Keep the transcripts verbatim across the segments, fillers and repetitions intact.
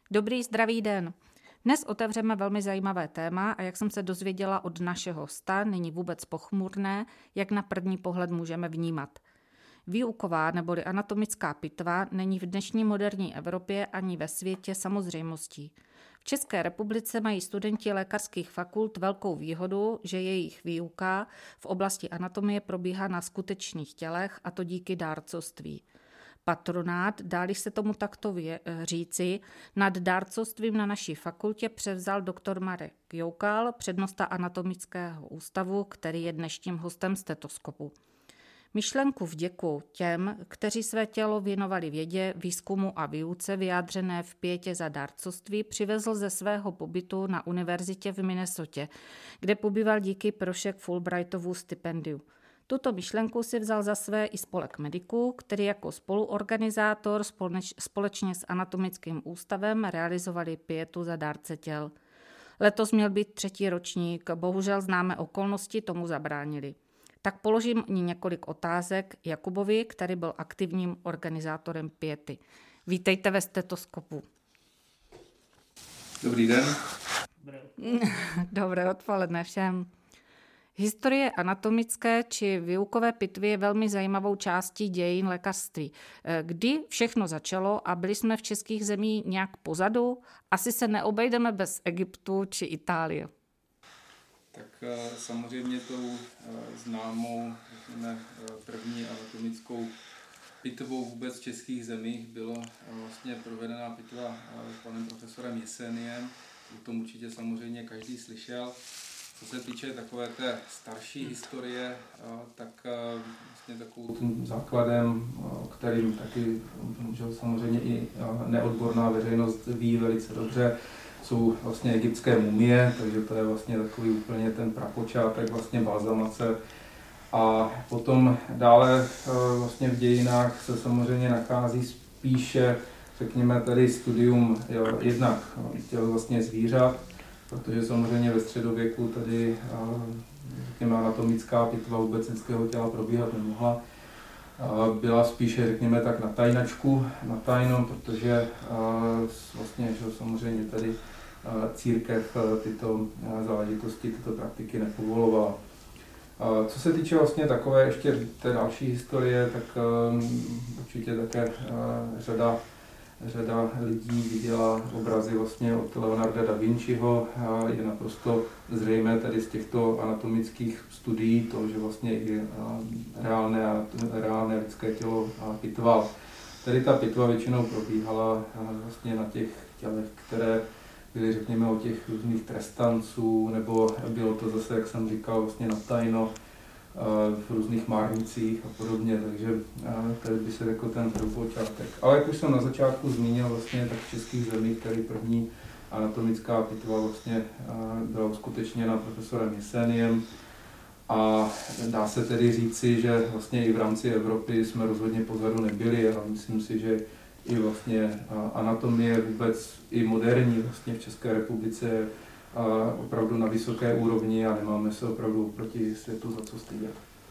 Dobrý zdravý den. Dnes otevřeme velmi zajímavé téma a jak jsem se dozvěděla od našeho hosta, není vůbec pochmurné, jak na první pohled můžeme vnímat. Výuková neboli anatomická pitva není v dnešní moderní Evropě ani ve světě samozřejmostí. V České republice mají studenti lékařských fakult velkou výhodu, že jejich výuka v oblasti anatomie probíhá na skutečných tělech, a to díky dárcovství. Patronát, dá-li se tomu takto vě- říci, nad dárcovstvím na naší fakultě převzal doktor Marek Joukal, přednosta anatomického ústavu, který je dnešním hostem Stetoskopu. Myšlenku vděku těm, kteří své tělo věnovali vědě, výzkumu a výuce vyjádřené v pětě za dárcovství, přivezl ze svého pobytu na univerzitě v Minnesotě, kde pobýval díky Prošek Fulbrightovu stipendiu. Tuto myšlenku si vzal za své i spolek mediků, který jako spoluorganizátor společně s anatomickým ústavem realizovali pietu za dárce těl. Letos měl být třetí ročník, bohužel známé okolnosti tomu zabránili. Tak položím ní několik otázek Jakubovi, který byl aktivním organizátorem piety. Vítejte ve Stetoskopu. Dobrý den. Dobré odpoledne všem. Historie anatomické či výukové pitvy je velmi zajímavou částí dějin lékařství. Kdy všechno začalo a byli jsme v českých zemích nějak pozadu? Asi se neobejdeme bez Egyptu či Itálie. Tak samozřejmě tou známou, řekněme, první anatomickou pitvou vůbec v českých zemích byla vlastně provedená pitva panem profesorem Jeseniem. O tom určitě samozřejmě každý slyšel. Co se týče takové té starší historie, tak vlastně takovým tím základem, kterým taky že samozřejmě i neodborná veřejnost ví velice dobře, jsou vlastně egyptské mumie, takže to je vlastně takový úplně ten prapočátek vlastně balzamace. A potom dále vlastně v dějinách se samozřejmě nachází spíše, řekněme tady studium jo, jednak těl vlastně zvířat, protože samozřejmě ve středověku tady řekněme, anatomická pitva vůbec lidského těla probíhat nemohla. Byla spíše, řekněme tak, na tajnačku, na tajno, protože vlastně že samozřejmě tady církev tyto záležitosti, tyto praktiky nepovolovala. Co se týče vlastně takové ještě té další historie, tak určitě také řada Řada lidí viděla obrazy vlastně od Leonarda da Vinciho. Je naprosto zřejmé tady z těchto anatomických studií to, že vlastně i reálné, reálné lidské tělo pitval. Tady ta pitva většinou probíhala vlastně na těch tělech, které byly, řekněme, od těch různých trestanců, nebo bylo to zase, jak jsem říkal, vlastně na tajno, v různých márnicích a podobně, takže tady by se jako ten prvopočátek. Ale jak už jsem na začátku zmínil, vlastně tak v českých zemích tady první anatomická pitva vlastně byla uskutečněna profesorem Jeseniem a dá se tedy říci, že vlastně i v rámci Evropy jsme rozhodně pozadu nebyli a myslím si, že i vlastně anatomie vůbec i moderní vlastně v České republice a opravdu na vysoké úrovni a nemáme se opravdu proti světu za co stydět.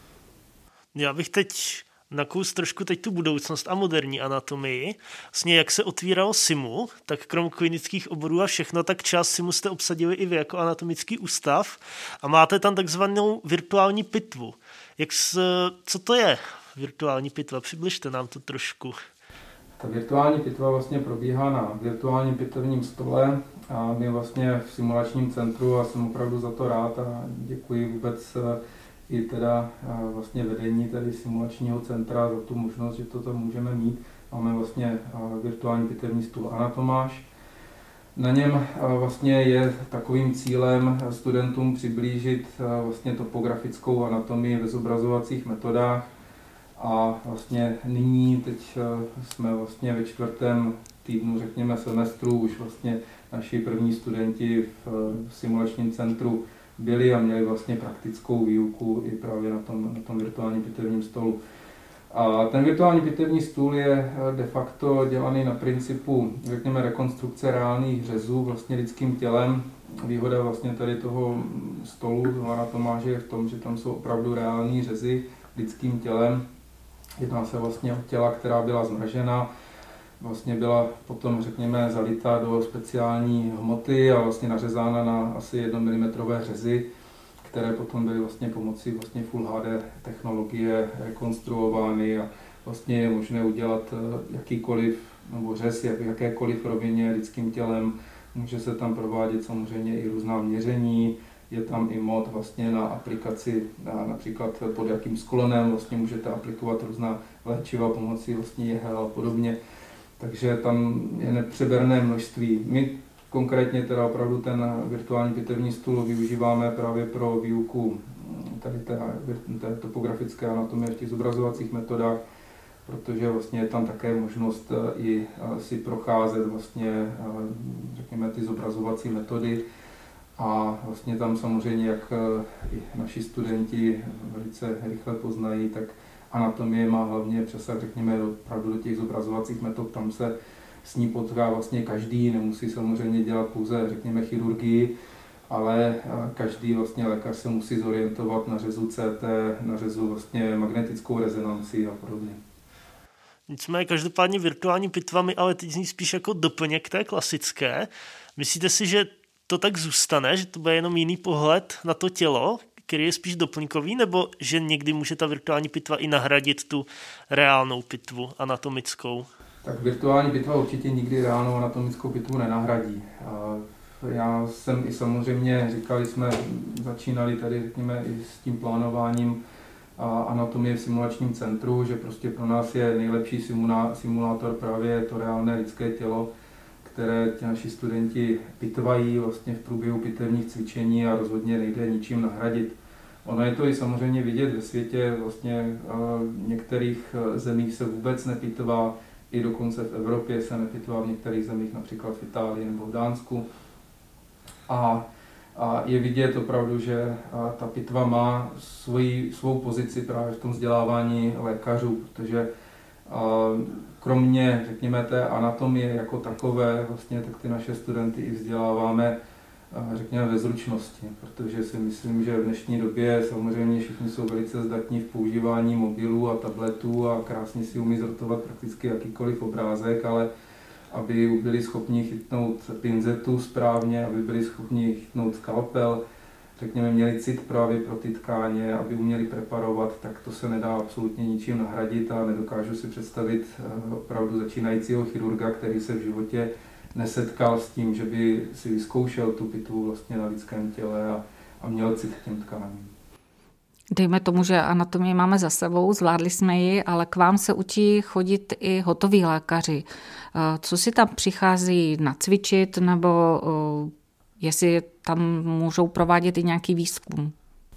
Já bych teď nakous trošku teď tu budoucnost a moderní anatomii. Vlastně jak se otvíralo SIMU, tak krom klinických oborů a všechno, tak část SIMU jste obsadili i vy jako anatomický ústav a máte tam takzvanou virtuální pitvu. Jak s, co to je virtuální pitva? Přibližte nám to trošku. Ta virtuální pitva vlastně probíhá na virtuálním pitvním stole a my vlastně v simulačním centru, a jsem opravdu za to rád a děkuji vůbec i teda vlastně vedení tady simulačního centra za tu možnost, že to tam můžeme mít. Máme vlastně virtuální pitvní stůl Anatomáš. Na něm vlastně je takovým cílem studentům přiblížit vlastně topografickou anatomii ve zobrazovacích metodách. A vlastně nyní, teď jsme vlastně ve čtvrtém týdnu, řekněme, semestru, už vlastně naši první studenti v simulačním centru byli a měli vlastně praktickou výuku i právě na tom, na tom virtuálním pitevním stolu. A ten virtuální pitevní stůl je de facto dělaný na principu, řekněme, rekonstrukce reálných řezů vlastně lidským tělem. Výhoda vlastně tady toho stolu, toho anatomáže je v tom, že tam jsou opravdu reální řezy lidským tělem. Jedná se vlastně o těla, která byla zmražena. vlastně byla potom, řekněme, zalita do speciální hmoty a vlastně nařezána na asi jednomilimetrové řezy, které potom byly vlastně pomocí vlastně Full H D technologie rekonstruovány a vlastně je možné udělat jakýkoliv nebo řez v jakékoliv rovině lidským tělem. Může se tam provádět samozřejmě i různá měření, je tam i mod vlastně na aplikaci, na, například pod jakým sklonem vlastně můžete aplikovat různá léčiva pomocí vlastně jehel a podobně. Takže tam je nepřeberné množství. My konkrétně teda opravdu ten virtuální pitevní stůl využíváme právě pro výuku tady té, té topografické anatomie v těch zobrazovacích metodách, protože vlastně je tam také možnost i si procházet vlastně, řekněme, ty zobrazovací metody a vlastně tam samozřejmě, jak i naši studenti velice rychle poznají, tak anatomie má hlavně přesah, řekněme, opravdu do těch zobrazovacích metod, tam se s ní potká vlastně každý, nemusí samozřejmě dělat pouze, řekněme, chirurgii, ale každý vlastně lékař se musí zorientovat na řezu C T, na řezu vlastně magnetickou rezonanci a podobně. Nicméně každopádně virtuální pitva mi ale teď zní spíš jako doplněk té klasické. Myslíte si, že to tak zůstane, že to bude jenom jiný pohled na to tělo, který je spíš doplňkový, nebo že někdy může ta virtuální pitva i nahradit tu reálnou pitvu anatomickou? Tak virtuální pitva určitě nikdy reálnou anatomickou pitvu nenahradí. Já jsem i samozřejmě, říkali jsme, začínali tady, řekněme, i s tím plánováním anatomie v simulačním centru, že prostě pro nás je nejlepší simulátor právě to reálné lidské tělo, které ti naši studenti pitvají vlastně v průběhu pitevních cvičení a rozhodně nejde ničím nahradit. Ono je to i samozřejmě vidět ve světě, vlastně v některých zemích se vůbec nepitvá, i dokonce v Evropě se nepitvá, v některých zemích, například v Itálii nebo v Dánsku. A, a je vidět opravdu, že ta pitva má svoji, svou pozici právě v tom vzdělávání lékařů, protože kromě, řekněme, té anatomie jako takové, vlastně, tak ty naše studenty i vzděláváme, řekněme, ve zručnosti, protože si myslím, že v dnešní době samozřejmě všichni jsou velice zdatní v používání mobilů a tabletů a krásně si umí zrotovat prakticky jakýkoliv obrázek, ale aby byli schopni chytnout pinzetu správně, aby byli schopni chytnout skalpel, řekněme, měli cit právě pro ty tkáně, aby uměli preparovat, tak to se nedá absolutně ničím nahradit a nedokážu si představit opravdu začínajícího chirurga, který se v životě nesetkal s tím, že by si vyzkoušel tu pitvu vlastně na lidském těle a, a měl cit k těm tkáním. Dejme tomu, že anatomii máme za sebou, zvládli jsme ji, ale k vám se učí chodit i hotoví lékaři. Co si tam přichází nacvičit, nebo jestli tam můžou provádět i nějaký výzkum?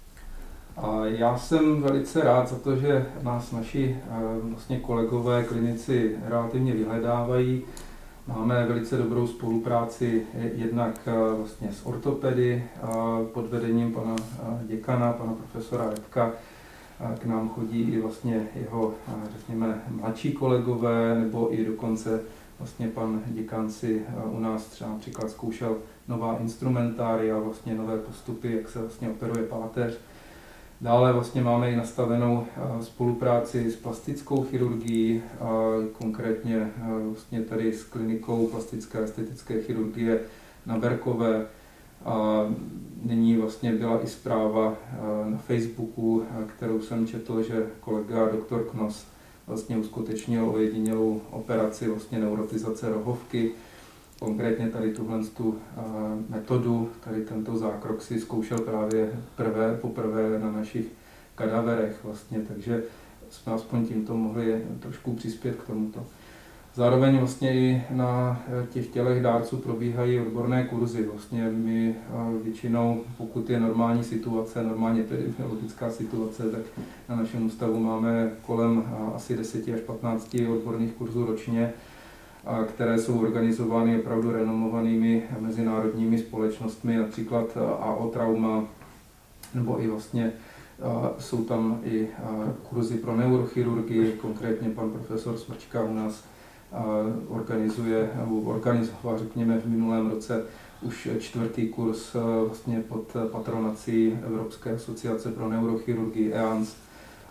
A já jsem velice rád za to, že nás naši vlastně kolegové klinici relativně vyhledávají. Máme velice dobrou spolupráci jednak vlastně s ortopedy pod vedením pana děkana, pana profesora Repka. K nám chodí i vlastně jeho, řekněme, mladší kolegové, nebo i dokonce vlastně pan děkan si u nás třeba například zkoušel nová instrumentária, vlastně nové postupy, jak se vlastně operuje páteř. Dále vlastně máme i nastavenou spolupráci s plastickou chirurgií, konkrétně vlastně tady s klinikou plastické a estetické chirurgie na Berkové. Nyní vlastně byla i zpráva na Facebooku, kterou jsem četl, že kolega doktor Knos vlastně uskutečnil ojedinělou operaci vlastně neurotizace rohovky. Konkrétně tady tuhle tu metodu, tady tento zákrok si zkoušel právě prvé, poprvé na našich kadaverech vlastně, takže jsme aspoň tímto mohli trošku přispět k tomuto. Zároveň vlastně i na těch tělech dárců probíhají odborné kurzy. Vlastně my většinou, pokud je normální situace, normálně epidemiologická situace, tak na našem ústavu máme kolem asi deset až patnáct odborných kurzů ročně, které jsou organizovány opravdu renomovanými mezinárodními společnostmi, například A O Trauma, nebo i vlastně jsou tam i kurzy pro neurochirurgii, konkrétně pan profesor Smrčka u nás organizuje, nebo organizoval, řekněme, v minulém roce už čtvrtý kurz vlastně pod patronací Evropské asociace pro neurochirurgii E A N S.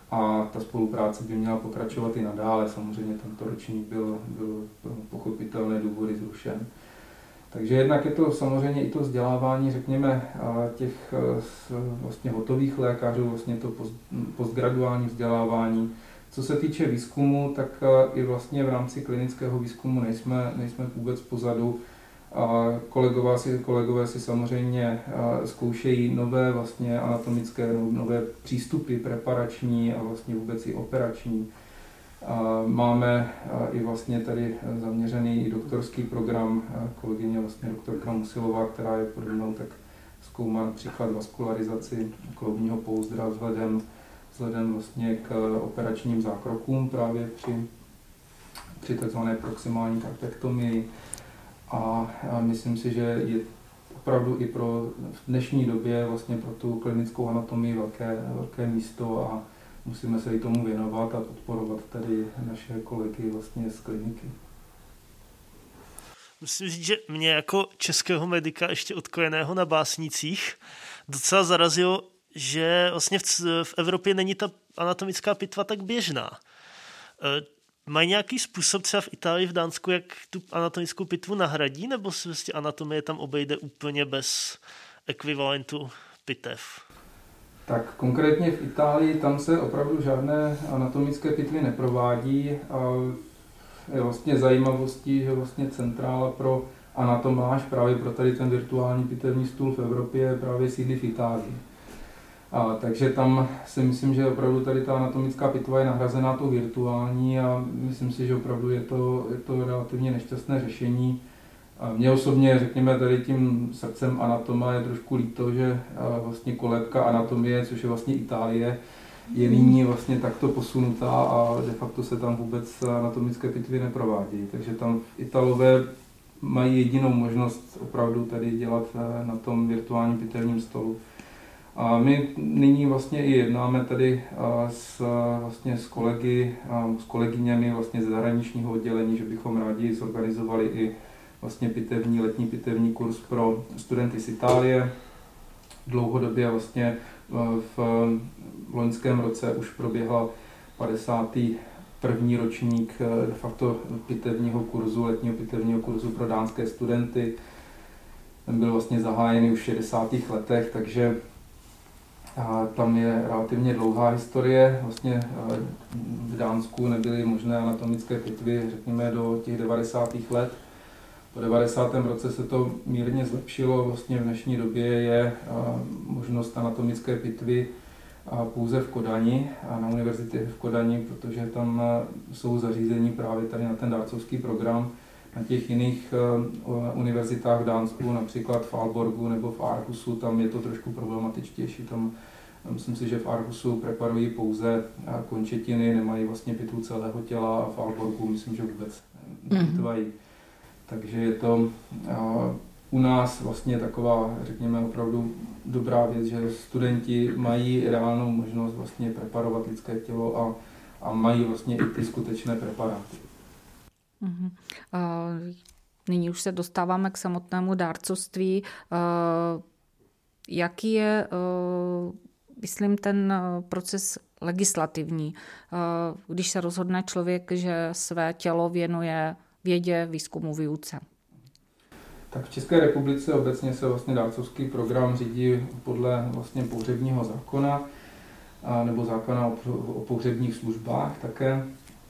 a ta spolupráce by měla pokračovat i nadále. Samozřejmě tento ročník byl, byl pochopitelné důvody zrušen. Takže jednak je to samozřejmě i to vzdělávání, řekněme, těch vlastně hotových lékařů, vlastně to postgraduální vzdělávání. Co se týče výzkumu, tak i vlastně v rámci klinického výzkumu nejsme, nejsme vůbec pozadu. Kolegové si, kolegové si samozřejmě zkoušejí nové vlastně anatomické, nové přístupy preparační a vlastně vůbec i operační. Máme i vlastně tady zaměřený i doktorský program, kolegyně vlastně doktorka Musilová, která je podobnou, tak zkoumá například vaskularizaci kloubního pouzdra vzhledem, vzhledem vlastně k operačním zákrokům právě při, při tzv. Proximální karpektomii. A myslím si, že je opravdu i pro v dnešní době vlastně pro tu klinickou anatomii velké, velké místo a musíme se i tomu věnovat a podporovat tady naše kolegy vlastně z kliniky. Musím říct, že mě jako českého medika ještě odkojeného na básnicích docela zarazilo, že vlastně v, v Evropě není ta anatomická pitva tak běžná. Mají nějaký způsob třeba v Itálii, v Dánsku, jak tu anatomickou pitvu nahradí, nebo se vlastně anatomie tam obejde úplně bez ekvivalentu pitev? Tak konkrétně v Itálii tam se opravdu žádné anatomické pitvy neprovádí a je vlastně zajímavostí, že vlastně centrála pro anatomáž, právě pro tady ten virtuální pitevní stůl v Evropě právě sídlí v Itálii. A, takže tam si myslím, že opravdu tady ta anatomická pitva je nahrazená tou virtuální a myslím si, že opravdu je to, je to relativně nešťastné řešení. A mně osobně, řekněme, tady tím srdcem anatoma je trošku líto, že vlastně kolébka anatomie, což je vlastně Itálie, je nyní vlastně takto posunutá a de facto se tam vůbec anatomické pitvy neprovádějí. Takže tam Italové mají jedinou možnost opravdu tady dělat na tom virtuálním pitevním stolu. A my nyní vlastně i jednáme tady s, vlastně s kolegy, s kolegyněmi vlastně z zahraničního oddělení, že bychom rádi zorganizovali i vlastně pitevní, letní pitevní kurz pro studenty z Itálie. Dlouhodobě vlastně v loňském roce už proběhla padesátý první ročník de facto pitevního kurzu, letního pitevního kurzu pro dánské studenty. Ten byl vlastně zahájený už v šedesátých letech, takže a tam je relativně dlouhá historie. Vlastně v Dánsku nebyly možné anatomické pitvy, řekněme, do těch devadesátých let. Po devadesátém roce se to mírně zlepšilo. Vlastně v dnešní době je možnost anatomické pitvy pouze v Kodani, a na univerzitě v Kodani, protože tam jsou zařízení právě tady na ten dárcovský program. Na těch jiných univerzitách v Dánsku, například v Aalborgu nebo v Aarhusu, tam je to trošku problematičtější. Tam myslím si, že v Aarhusu preparují pouze končetiny, nemají vlastně pitvu celého těla a v Aalborgu myslím, že vůbec nepitvají. Mm-hmm. Takže je to a, u nás vlastně taková, řekněme, opravdu dobrá věc, že studenti mají reálnou možnost vlastně preparovat lidské tělo a, a mají vlastně i ty skutečné preparáty. Mm-hmm. Uh, nyní už se dostáváme k samotnému dárcovství. Uh, jaký je, uh, myslím, ten proces legislativní? Uh, když se rozhodne člověk, že své tělo věnuje vědě, výzkumu, výuce. Tak v České republice obecně se vlastně dárcovský program řídí podle vlastně pohřebního zákona a, nebo zákona o, o pohřebních službách také.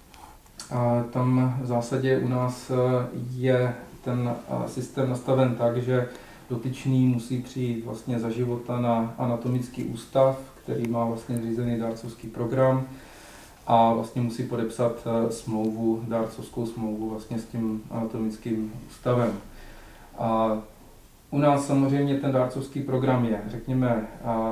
A tam v zásadě u nás je ten systém nastaven tak, že dotyčný musí přijít vlastně za života na anatomický ústav, který má vlastně zřízený dárcovský program a vlastně musí podepsat smlouvu, dárcovskou smlouvu vlastně s tím anatomickým ústavem. A u nás samozřejmě ten dárcovský program je, řekněme,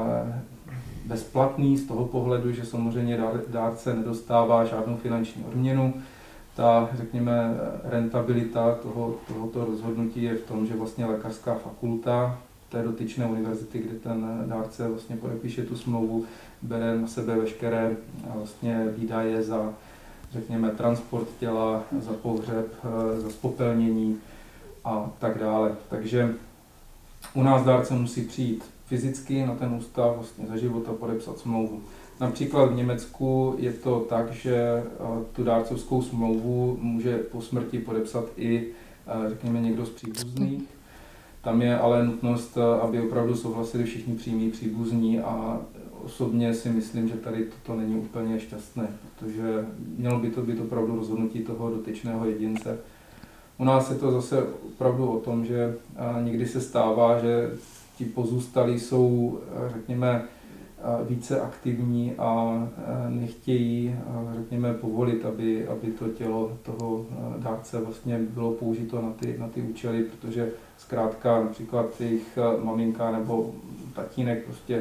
bezplatný z toho pohledu, že samozřejmě dárce nedostává žádnou finanční odměnu. Ta, řekněme, rentabilita toho, tohoto rozhodnutí je v tom, že vlastně lékařská fakulta té dotyčné univerzity, kde ten dárce vlastně podepíše tu smlouvu, bere na sebe veškeré vlastně výdaje za, řekněme, transport těla, za pohřeb, za spopelnění a tak dále. Takže u nás dárce musí přijít fyzicky na ten ústav, vlastně za života podepsat smlouvu. Například v Německu je to tak, že tu dárcovskou smlouvu může po smrti podepsat i, řekněme, někdo z příbuzných. Tam je ale nutnost, aby opravdu souhlasili všichni přímí příbuzní a osobně si myslím, že tady toto není úplně šťastné, protože mělo by to být opravdu rozhodnutí toho dotyčného jedince. U nás je to zase opravdu o tom, že někdy se stává, že ti pozůstalí jsou, řekněme, více aktivní a nechtějí, řekněme, povolit, aby, aby to tělo toho dárce vlastně bylo použito na ty, na ty účely, protože zkrátka například jejich maminka nebo tatínek prostě,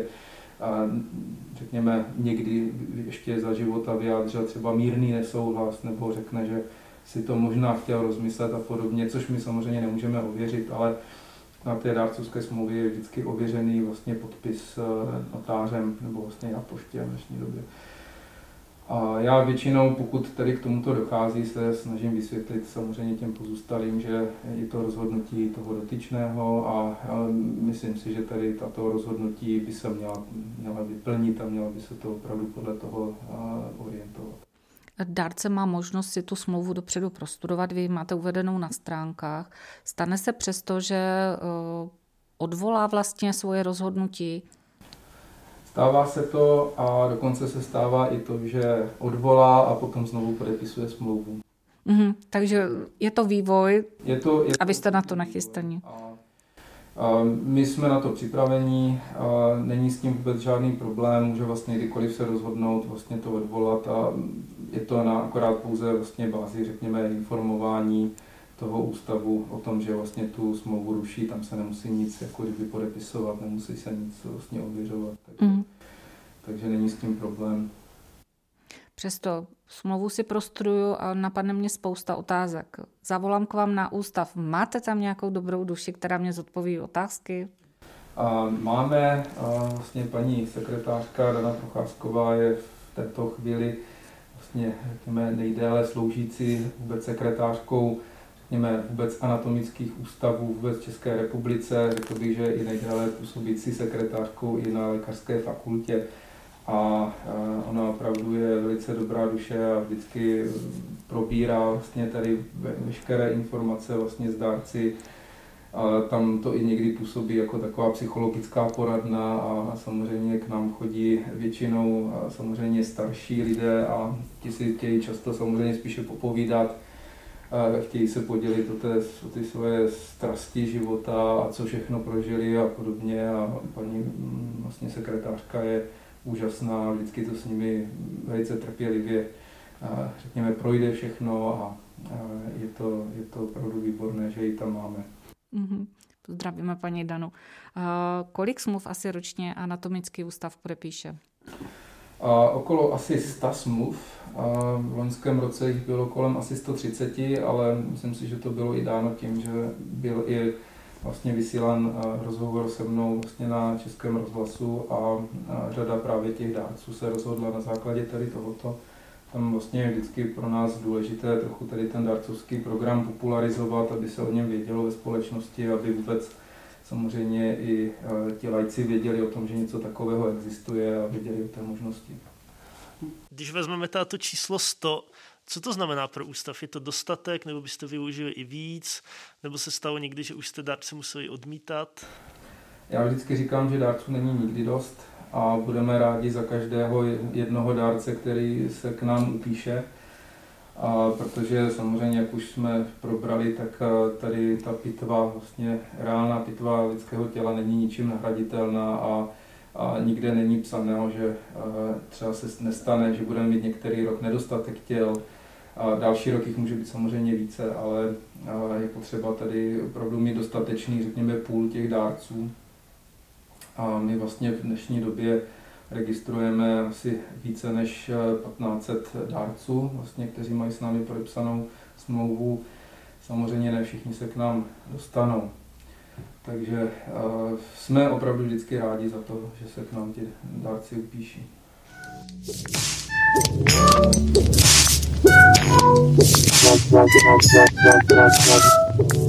řekněme, někdy ještě za života vyjádřil třeba mírný nesouhlas nebo řekne, že si to možná chtěl rozmyslet a podobně, což my samozřejmě nemůžeme ověřit, ale na té dárcovské smlouvě je vždycky ověřený vlastně podpis notářem nebo vlastně na poště v dnešní době. A já většinou, pokud tady k tomuto dochází, se snažím vysvětlit samozřejmě těm pozůstalým, že je to rozhodnutí toho dotyčného a myslím si, že tady tato rozhodnutí by se měla, měla vyplnit a měla by se to opravdu podle toho orientovat. Dárce má možnost si tu smlouvu dopředu prostudovat, vy máte uvedenou na stránkách. Stane se přesto, že odvolá vlastně svoje rozhodnutí? Stává se to a dokonce se stává i to, že odvolá a potom znovu podepisuje smlouvu. Mm, takže je to vývoj je to, je a vy jste na to nachystaní. My jsme na to připraveni, není s tím vůbec žádný problém, může vlastně kdykoliv se rozhodnout vlastně to odvolat a je to na akorát pouze vlastně bázi, řekněme, informování toho ústavu o tom, že vlastně tu smlouvu ruší, tam se nemusí nic jako kdyby podepisovat, nemusí se nic vlastně ověřovat, takže, mm. takže není s tím problém. Přesto smlouvu si prostuduju a napadne mě spousta otázek. Zavolám k vám na ústav. Máte tam nějakou dobrou duši, která mě zodpoví otázky? A máme, a vlastně paní sekretářka Dana Procházková je v této chvíli vlastně, řekněme, nejdéle sloužící vůbec sekretářkou, řekněme, vůbec anatomických ústavů vůbec v České republice. Řekl bych, že i nejdéle působící sekretářkou i na lékařské fakultě. A ona opravdu je velice dobrá duše a vždycky probírá vlastně tady veškeré informace vlastně z dárci. A tam to i někdy působí jako taková psychologická poradna a samozřejmě k nám chodí většinou samozřejmě starší lidé a ti si chtějí často samozřejmě spíše popovídat. A chtějí se podělit o, té, o ty svoje strasti života a co všechno prožili a podobně. A paní vlastně sekretářka je úžasná, vždycky to s nimi velice trpělivě, řekněme, projde všechno a je to, je to opravdu výborné, že ji tam máme. Mm-hmm. Pozdravíme paní Danu. A kolik smluv asi ročně anatomický ústav podepíše? A okolo asi sto smluv. A v loňském roce jich bylo kolem asi sto třicet, ale myslím si, že to bylo i dáno tím, že byl i vlastně vysílán rozhovor se mnou vlastně na Českém rozhlasu a řada právě těch dárců se rozhodla na základě tady tohoto. Tam vlastně je vždycky pro nás důležité trochu tady ten dárcovský program popularizovat, aby se o něm vědělo ve společnosti, aby vůbec samozřejmě i ti laici věděli o tom, že něco takového existuje a věděli o té možnosti. Když vezmeme to číslo sto, co to znamená pro ústav? Je to dostatek, nebo byste využili i víc? Nebo se stalo někdy, že už jste dárce museli odmítat? Já vždycky říkám, že dárců není nikdy dost a budeme rádi za každého jednoho dárce, který se k nám upíše. A protože samozřejmě, jak už jsme probrali, tak tady ta pitva, vlastně reálná pitva lidského těla není ničím nahraditelná a, a nikde není psaného, že třeba se nestane, že budeme mít některý rok nedostatek těl. A další rok jich může být samozřejmě více, ale je potřeba tady opravdu mít dostatečný, řekněme, půl těch dárců. A my vlastně v dnešní době registrujeme asi více než patnáct set dárců, vlastně, kteří mají s námi podepsanou smlouvu. Samozřejmě ne všichni se k nám dostanou. Takže uh, jsme opravdu vždycky rádi za to, že se k nám ti dárci upíší. Thank you.